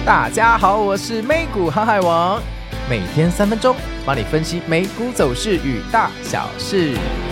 大家好，我是美股航海王，每天3分钟，帮你分析美股走势与大小事。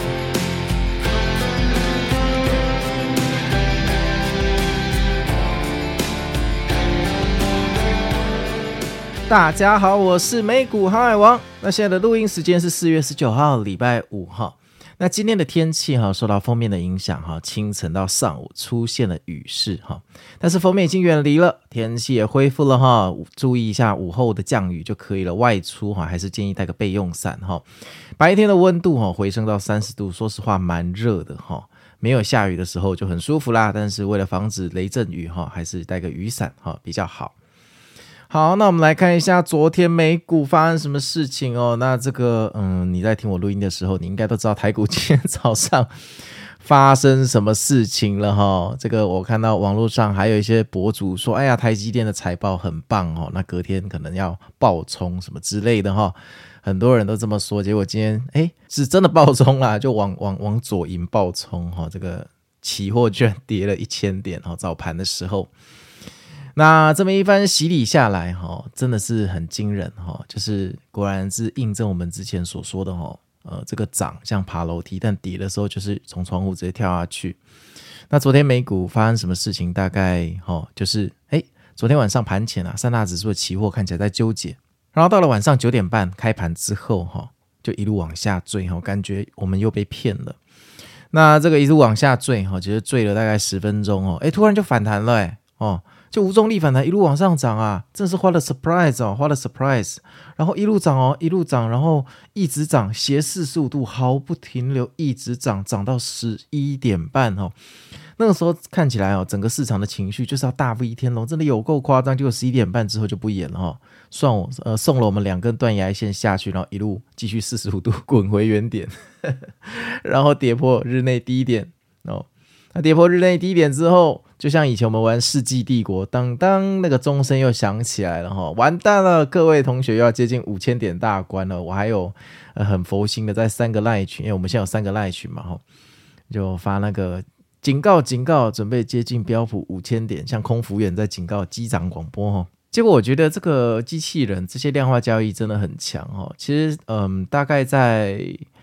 大家好，我是美股航海王。那现在的录音时间是4月19号，礼拜5号。那今天的天气受到锋面的影响，清晨到上午出现了雨势，但是锋面已经远离了，天气也恢复了，注意一下午后的降雨就可以了。外出还是建议带个备用伞。白天的温度回升到30度，说实话蛮热的，没有下雨的时候就很舒服啦，但是为了防止雷阵雨，还是带个雨伞比较好。好，那我们来看一下昨天美股发生什么事情那这个你在听我录音的时候，你应该都知道台股今天早上发生什么事情了这个我看到网络上还有一些博主说，哎呀，台积电的财报很棒那隔天可能要爆冲什么之类的很多人都这么说，结果今天是真的爆冲啦，就往左引爆冲这个期货居然跌了1000点早盘的时候。那这么一番洗礼下来真的是很惊人就是果然是印证我们之前所说的这个涨像爬楼梯，但跌的时候就是从窗户直接跳下去。那昨天美股发生什么事情？大概就是昨天晚上盘前三大指数的期货看起来在纠结，然后到了晚上9点半开盘之后就一路往下坠感觉我们又被骗了。那这个一路往下坠其实坠了大概10分钟突然就反弹了就无重力反弹一路往上涨啊，真的是what a surprise what a surprise。 然后一路涨一路涨，然后一直涨，斜45度毫不停留，一直涨到11点半那个时候看起来整个市场的情绪就是要大飞天龙，真的有够夸张。结果11点半之后就不演了送了我们2根断崖线下去，然后一路继续45度滚回原点然后跌破日内低点那跌破日内低点之后，就像以前我们玩世纪帝国，当那个钟声又响起来了完蛋了，各位同学又要接近5000点大关了。我还有很佛心的在3个 LINE 群，因为我们现在有3个 LINE 群嘛就发那个警告，准备接近标普5000点，像空服员在警告机长广播结果我觉得这个机器人这些量化交易真的很强其实大概在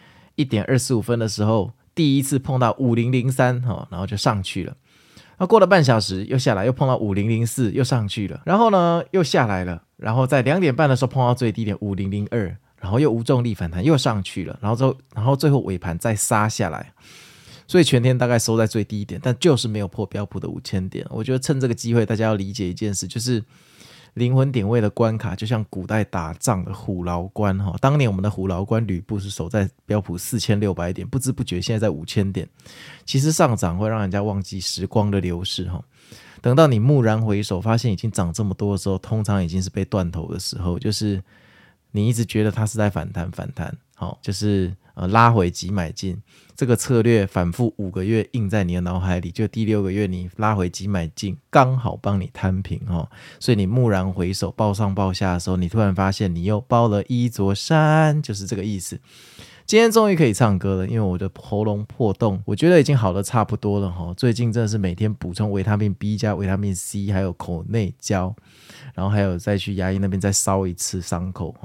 1点25分的时候第一次碰到5003然后就上去了，然后过了半小时又下来，又碰到5004又上去了，然后呢又下来了，然后在2点半的时候碰到最低点5002，然后又无重力反弹又上去了，然后最后尾盘再杀下来，所以全天大概收在最低点，但就是没有破标普的5000点。我觉得趁这个机会大家要理解一件事，就是灵魂点位的关卡就像古代打仗的虎牢关当年我们的虎牢关吕布是守在标普4600点，不知不觉现在在5000点。其实上涨会让人家忘记时光的流逝等到你蓦然回首发现已经涨这么多的时候，通常已经是被断头的时候，就是你一直觉得它是在反弹就是拉回即买进，这个策略反复5个月印在你的脑海里，就第6个月你拉回即买进，刚好帮你摊平所以你蓦然回首抱上抱下的时候，你突然发现你又包了一座山，就是这个意思。今天终于可以唱歌了，因为我的喉咙破洞我觉得已经好的差不多了最近真的是每天补充维他命 B 加维他命 C 还有口内胶，然后还有再去牙医那边再烧一次伤口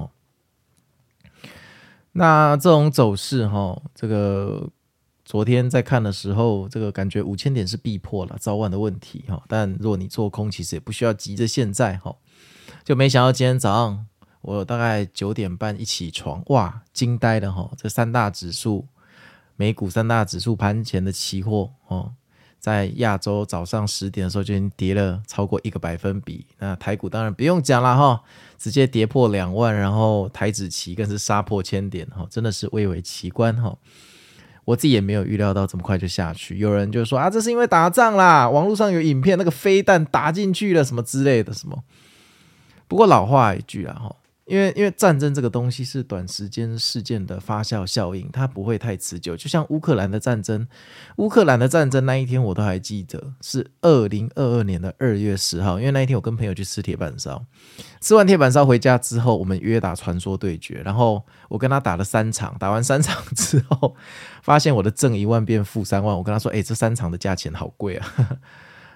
那这种走势这个昨天在看的时候，这个感觉5000点是必破了，早晚的问题但如果你做空其实也不需要急着现在就没想到今天早上我大概9点半一起床，哇惊呆了这3大指数，美股3大指数盘前的期货在亚洲早上10点的时候就已经跌了超过1个百分比，那台股当然不用讲啦直接跌破2万，然后台指期更是杀破1000点真的是蔚为奇观我自己也没有预料到这么快就下去。有人就说这是因为打仗啦，网络上有影片那个飞弹打进去了什么之类的什么。不过老话一句啦因为战争这个东西是短时间事件的发酵效应，它不会太持久。就像乌克兰的战争那一天我都还记得，是2022年的2月10号，因为那一天我跟朋友去吃铁板烧，吃完铁板烧回家之后，我们约打传说对决，然后我跟他打了3场，打完3场之后，发现我的正1万变负3万，我跟他说这3场的价钱好贵啊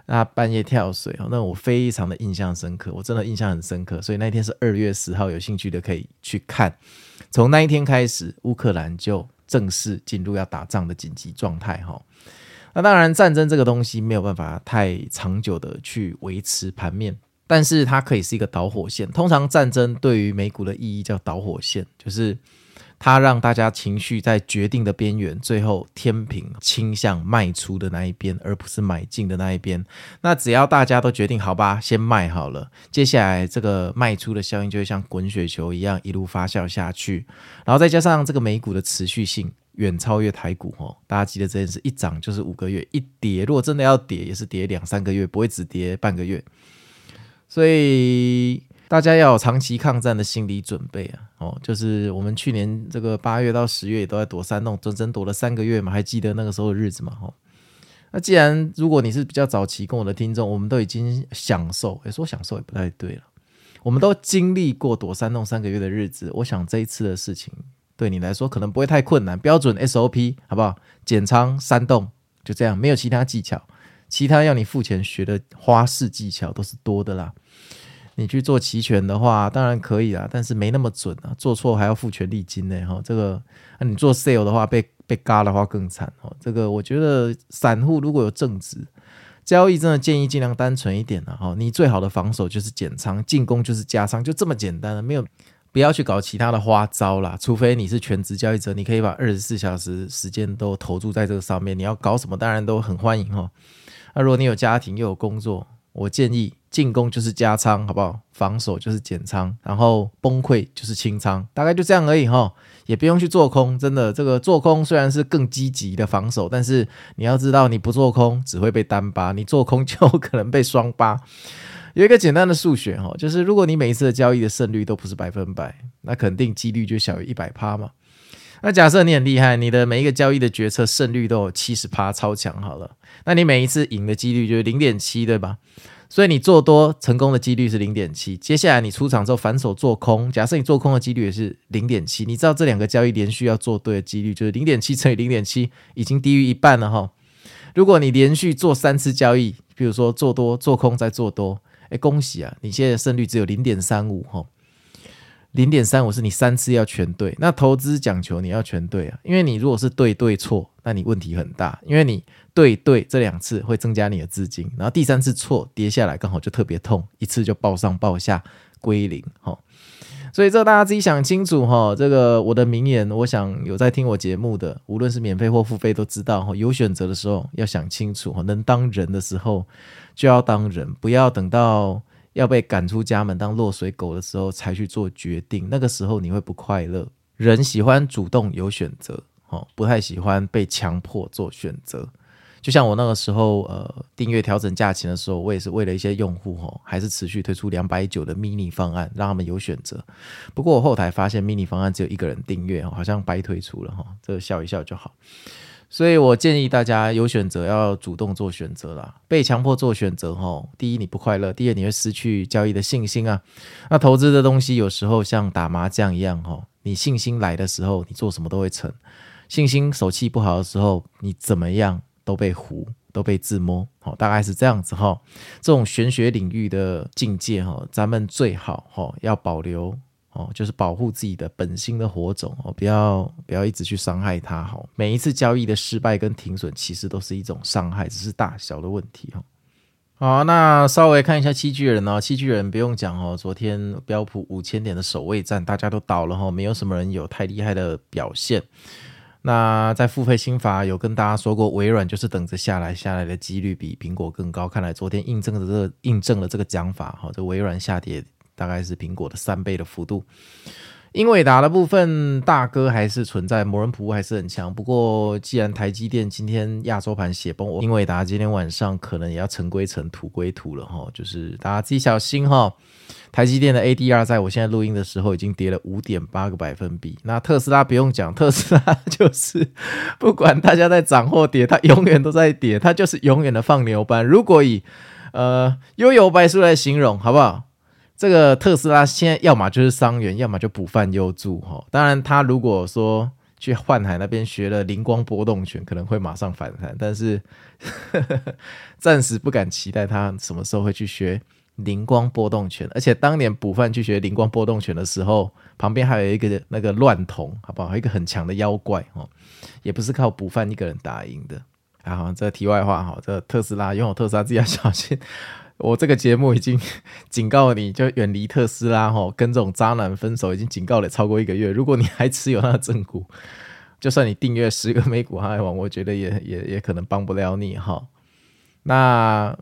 那半夜跳水那我非常的印象深刻，我真的印象很深刻，所以那天是2月10号，有兴趣的可以去看。从那一天开始，乌克兰就正式进入要打仗的紧急状态那当然战争这个东西没有办法太长久的去维持盘面，但是它可以是一个导火线。通常战争对于美股的意义叫导火线，就是它让大家情绪在决定的边缘，最后天平倾向卖出的那一边，而不是买进的那一边。那只要大家都决定好吧，先卖好了，接下来这个卖出的效应就会像滚雪球一样一路发酵下去，然后再加上这个美股的持续性远超越台股大家记得这件事，一涨就是5个月，一跌如果真的要跌也是跌2-3个月，不会只跌半个月。所以大家要有长期抗战的心理准备就是我们去年这个8月到10月也都在躲山洞，整整躲了3个月嘛，还记得那个时候的日子嘛那既然如果你是比较早期跟我的听众，我们都已经享受，说享受也不太对了，我们都经历过躲山洞3个月的日子，我想这一次的事情对你来说可能不会太困难，标准 SOP 好不好？减仓山洞就这样，没有其他技巧，其他要你付钱学的花式技巧都是多的啦。你去做期权的话当然可以啦，但是没那么准做错还要付权利金这个你做 sale 的话被嘎的话更惨这个我觉得散户如果有正职交易，真的建议尽量单纯一点你最好的防守就是减仓，进攻就是加仓，就这么简单了，没有不要去搞其他的花招啦，除非你是全职交易者，你可以把24小时时间都投注在这个上面，你要搞什么当然都很欢迎那如果你有家庭又有工作，我建议进攻就是加仓好不好，防守就是减仓，然后崩溃就是清仓，大概就这样而已也不用去做空，真的这个做空虽然是更积极的防守，但是你要知道你不做空只会被单八，你做空就可能被双八。有一个简单的数学就是如果你每一次的交易的胜率都不是100%，那肯定几率就小于 100% 嘛。那假设你很厉害，你的每一个交易的决策胜率都有 70% 超强好了，那你每一次赢的几率就是 0.7 对吧？所以你做多成功的几率是 0.7， 接下来你出场之后反手做空，假设你做空的几率也是 0.7， 你知道这两个交易连续要做对的几率就是 0.7 乘以 0.7 已经低于一半了如果你连续做3次交易，比如说做多做空再做多，恭喜你现在胜率只有 0.35 0.35 是你3次要全对，那投资讲求你要全对因为你如果是对错，那你问题很大，因为你对这2次会增加你的资金，然后第3次错跌下来刚好就特别痛，一次就报上报下归零所以这大家自己想清楚这个我的名言，我想有在听我节目的无论是免费或付费都知道有选择的时候要想清楚能当人的时候就要当人，不要等到要被赶出家门当落水狗的时候才去做决定，那个时候你会不快乐。人喜欢主动有选择不太喜欢被强迫做选择。就像我那个时候订阅调整价钱的时候，我也是为了一些用户还是持续推出290的 mini 方案让他们有选择。不过我后台发现 mini 方案只有1个人订阅好像白推出了这个笑一笑就好。所以我建议大家有选择要主动做选择啦，被强迫做选择第一你不快乐，第二你会失去交易的信心那投资的东西有时候像打麻将一样你信心来的时候你做什么都会成，信心手气不好的时候你怎么样都被糊都被自摸大概是这样子这种玄学领域的境界咱们最好要保留就是保护自己的本心的火种不要一直去伤害它每一次交易的失败跟停损其实都是一种伤害，只是大小的问题好，那稍微看一下七巨人七巨人不用讲昨天标普5000点的守卫战大家都倒了没有什么人有太厉害的表现。那在付费心法有跟大家说过，微软就是等着下来的几率比苹果更高，看来昨天印证了这个讲法这微软下跌大概是苹果的3倍的幅度。英伟达的部分大哥还是存在，魔人普还是很强，不过既然台积电今天亚洲盘血崩，英伟达今天晚上可能也要尘归尘土归土了就是大家自己小心台积电的 ADR 在我现在录音的时候已经跌了 5.8 个百分比，那特斯拉不用讲，特斯拉就是不管大家在涨或跌它永远都在跌，它就是永远的放牛班。如果以悠游白书来形容好不好，这个特斯拉现在要么就是伤员要么就补饭优助当然他如果说去幻海那边学了灵光波动拳，可能会马上反弹，但是暂时不敢期待他什么时候会去学灵光波动拳。而且当年补饭去学灵光波动拳的时候，旁边还有一个那个乱童，好不好？一个很强的妖怪也不是靠补饭一个人打赢的。好，这题外话，这特斯拉拥有特斯拉自己要小心。我这个节目已经警告你，就远离特斯拉跟这种渣男分手，已经警告了超过1个月。如果你还持有那个正股，就算你订阅10个美股航海王，我觉得也可能帮不了你那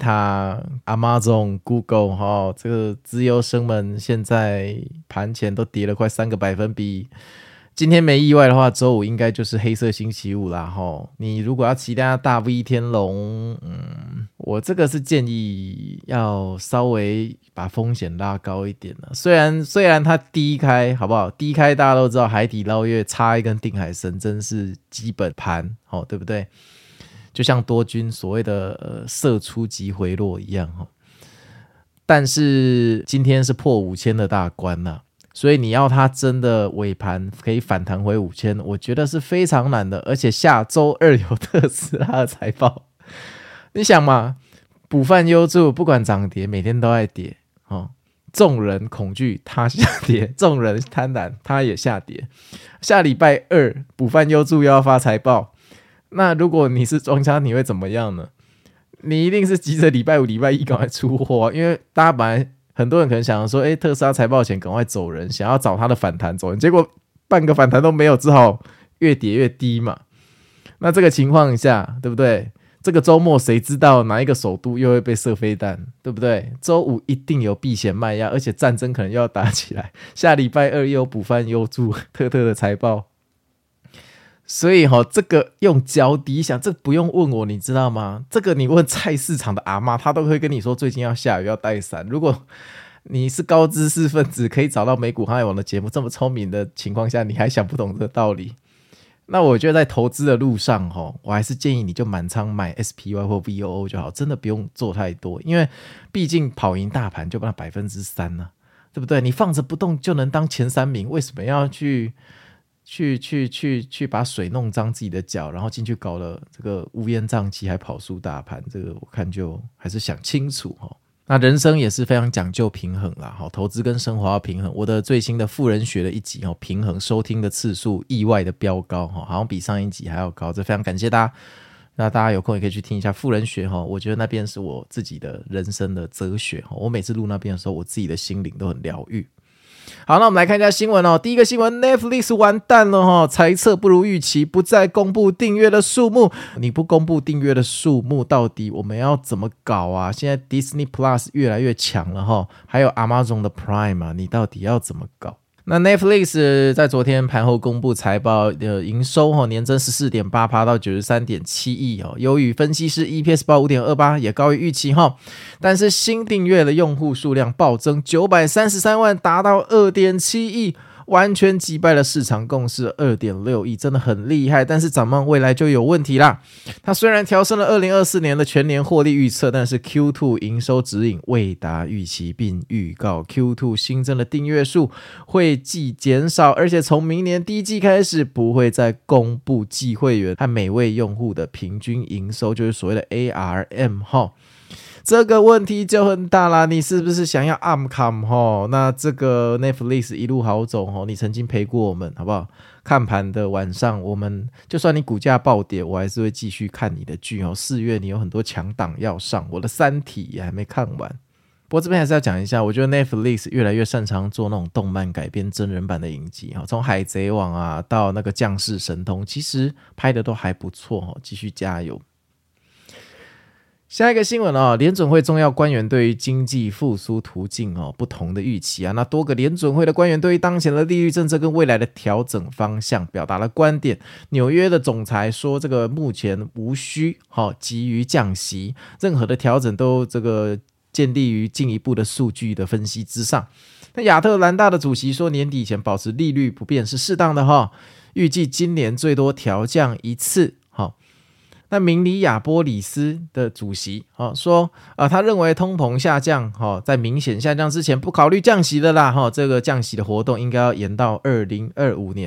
Meta、Amazon、Google 这个资优生们现在盘前都跌了快3个百分比。今天没意外的话，周五应该就是黑色星期五啦你如果要期待大 V 天龙，我这个是建议要稍微把风险拉高一点了。虽然它低开，好不好？低开大家都知道，海底捞月插一根定海神针是基本盘对不对？就像多军所谓的射出即回落一样但是今天是破5000的大关啦，所以你要它真的尾盘可以反弹回5000，我觉得是非常难的。而且下周二有特斯拉的财报，你想嘛，补饭优助不管涨跌，每天都在跌众人恐惧它下跌，众人贪婪它也下跌。下礼拜二补饭优助又要发财报，那如果你是庄家，你会怎么样呢？你一定是急着礼拜五礼拜一赶快出货因为大家本来很多人可能想说特斯拉财报前赶快走人，想要找它的反弹走人，结果半个反弹都没有，只好越跌越低嘛。那这个情况下，对不对？这个周末谁知道哪一个首都又会被射飞弹，对不对？周五一定有避险卖压，而且战争可能又要打起来。下礼拜二又有补饭优助特的财报，所以这个用脚底想，这不用问我，你知道吗？这个你问菜市场的阿嬷，她都会跟你说最近要下雨要带伞。如果你是高知识分子，可以找到美股航海王的节目，这么聪明的情况下，你还想不懂这个道理，那我觉得在投资的路上我还是建议你就满仓买 SPY 或 VOO 就好，真的不用做太多，因为毕竟跑赢大盘就把它 3% 啊，对不对？你放着不动就能当前3名，为什么要去把水弄脏自己的脚，然后进去搞了这个乌烟瘴气还跑输大盘，这个我看就还是想清楚那人生也是非常讲究平衡啦投资跟生活要平衡。我的最新的富人学的一集平衡收听的次数意外的飙高好像比上一集还要高，这非常感谢大家。那大家有空也可以去听一下富人学我觉得那边是我自己的人生的哲学我每次录那边的时候，我自己的心灵都很疗愈。好，那我们来看一下新闻第一个新闻 Netflix 完蛋了财测不如预期，不再公布订阅的数目。你不公布订阅的数目，到底我们要怎么搞啊？现在 Disney Plus 越来越强了还有 Amazon 的 Prime 你到底要怎么搞？那 Netflix 在昨天盘后公布财报的营收年增 14.8% 到 93.7 亿优于分析师 EPS 报 5.28 也高于预期但是新订阅的用户数量暴增933万，达到 2.7 亿，完全击败了市场共识 2.6 亿，真的很厉害。但是展望未来就有问题啦，它虽然调升了2024年的全年获利预测，但是 Q2 营收指引未达预期，并预告 Q2 新增的订阅数会季减少，而且从明年第一季开始不会再公布季会员和每位用户的平均营收，就是所谓的 ARM这个问题就很大啦，你是不是想要暗砍那这个 Netflix 一路好走你曾经陪过我们好不好？看盘的晚上，我们就算你股价暴跌，我还是会继续看你的剧4月你有很多强档要上，我的三体也还没看完。不过这边还是要讲一下，我觉得 Netflix 越来越擅长做那种动漫改编真人版的影集从海贼王到那个降世神通，其实拍的都还不错继续加油。下一个新闻联准会重要官员对于经济复苏途径不同的预期那多个联准会的官员对于当前的利率政策跟未来的调整方向表达了观点。纽约的总裁说，这个目前无需急于降息，任何的调整都这个建立于进一步的数据的分析之上。那亚特兰大的主席说，年底前保持利率不变是适当的预计今年最多调降一次那明尼亚波利斯的主席说他认为通膨下降在明显下降之前不考虑降息的啦这个降息的活动应该要延到2025年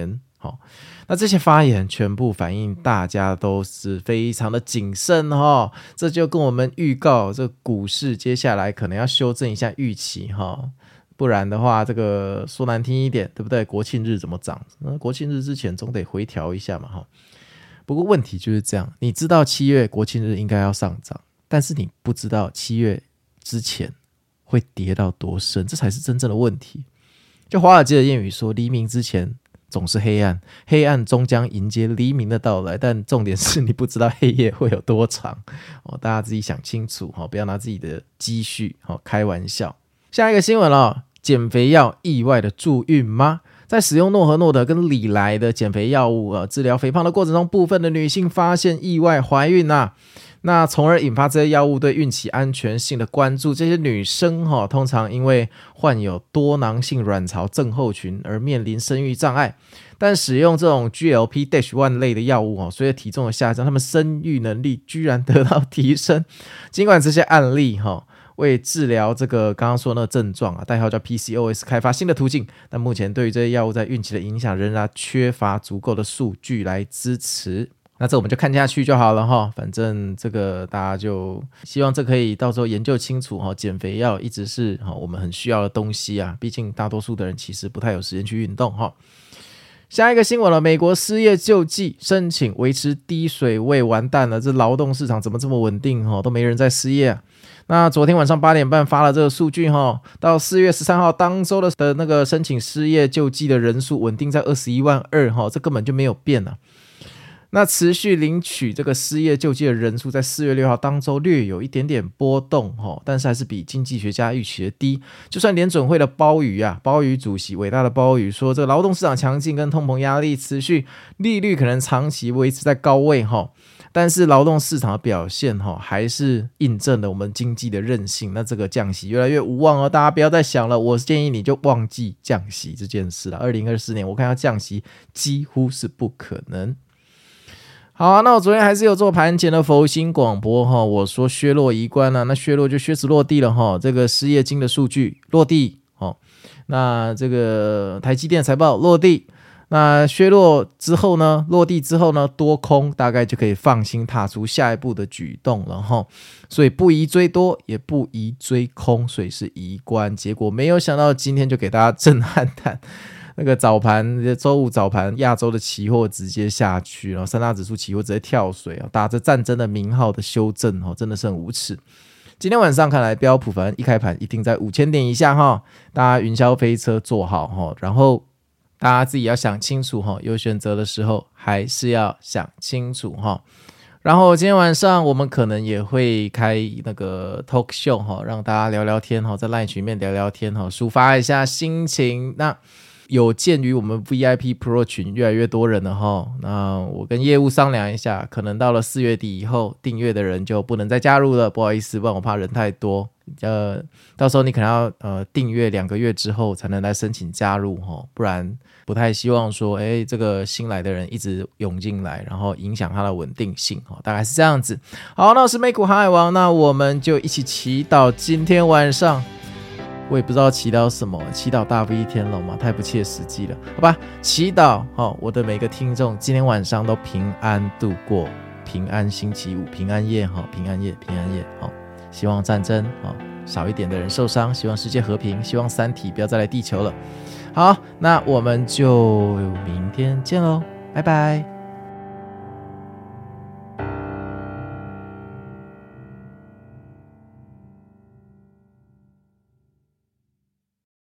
那这些发言全部反映大家都是非常的谨慎这就跟我们预告这个股市接下来可能要修正一下预期不然的话这个说难听一点对不对，国庆日怎么涨，国庆日之前总得回调一下嘛不过问题就是这样，你知道7月国庆日应该要上涨，但是你不知道7月之前会跌到多深，这才是真正的问题。就华尔街的谚语说，黎明之前总是黑暗，黑暗终将迎接黎明的到来，但重点是你不知道黑夜会有多长大家自己想清楚不要拿自己的积蓄开玩笑。下一个新闻减肥药意外的助孕吗？在使用诺和诺德跟礼来的减肥药物治疗肥胖的过程中，部分的女性发现意外怀孕那从而引发这些药物对孕期安全性的关注。这些女生通常因为患有多囊性卵巢症候群而面临生育障碍，但使用这种 GLP-1 类的药物随着体重的下降，她们生育能力居然得到提升。尽管这些案例为治疗这个刚刚说的那个症状代号叫 PCOS 开发新的途径，但目前对于这些药物在孕期的影响仍然缺乏足够的数据来支持。那这我们就看下去就好了反正这个大家就希望这可以到时候研究清楚减肥药一直是我们很需要的东西毕竟大多数的人其实不太有时间去运动下一个新闻了，美国失业救济申请维持低水位，完蛋了，这劳动市场怎么这么稳定都没人在失业那昨天晚上8点半发了这个数据到4月13号当周的那个申请失业救济的人数稳定在21万2这根本就没有变那持续领取这个失业救济的人数在4月6号当周略有一点点波动但是还是比经济学家预期的低。就算联准会的鲍鱼主席，伟大的鲍鱼说，这个劳动市场强劲跟通膨压力持续，利率可能长期维持在高位但是劳动市场的表现还是印证了我们经济的韧性。那这个降息越来越无望大家不要再想了，我建议你就忘记降息这件事了。2024年我看要降息几乎是不可能。好那我昨天还是有做盘前的佛心广播我说削弱移观那削弱就确实落地了这个失业金的数据落地那这个台积电财报落地，那削弱之后呢，落地之后呢，多空大概就可以放心踏出下一步的举动了所以不宜追多也不宜追空，所以是移观。结果没有想到今天就给大家震撼弹，那个早盘周五早盘亚洲的期货直接下去，然后三大指数期货直接跳水打着战争的名号的修正真的是很无耻。今天晚上看来标普反正一开盘一定在5000点以下大家云霄飞车做好然后大家自己要想清楚有选择的时候还是要想清楚然后今天晚上我们可能也会开那个 talk show 让大家聊聊天在 LINE 群里面聊聊天抒发一下心情。那有鉴于我们 VIP Pro 群越来越多人了那我跟业务商量一下，可能到了4月底以后订阅的人就不能再加入了，不好意思，不然我怕人太多到时候你可能要订阅2个月之后才能来申请加入不然不太希望说这个新来的人一直涌进来，然后影响它的稳定性大概是这样子。好，那我是美股航海王，那我们就一起祈祷今天晚上，我也不知道祈祷什么，祈祷大 V 天龙嘛，太不切实际了，好吧？祈祷我的每个听众今天晚上都平安度过，平安星期五，平安夜平安夜，平安夜希望战争少一点的人受伤，希望世界和平，希望三体不要再来地球了。好，那我们就明天见咯，拜拜。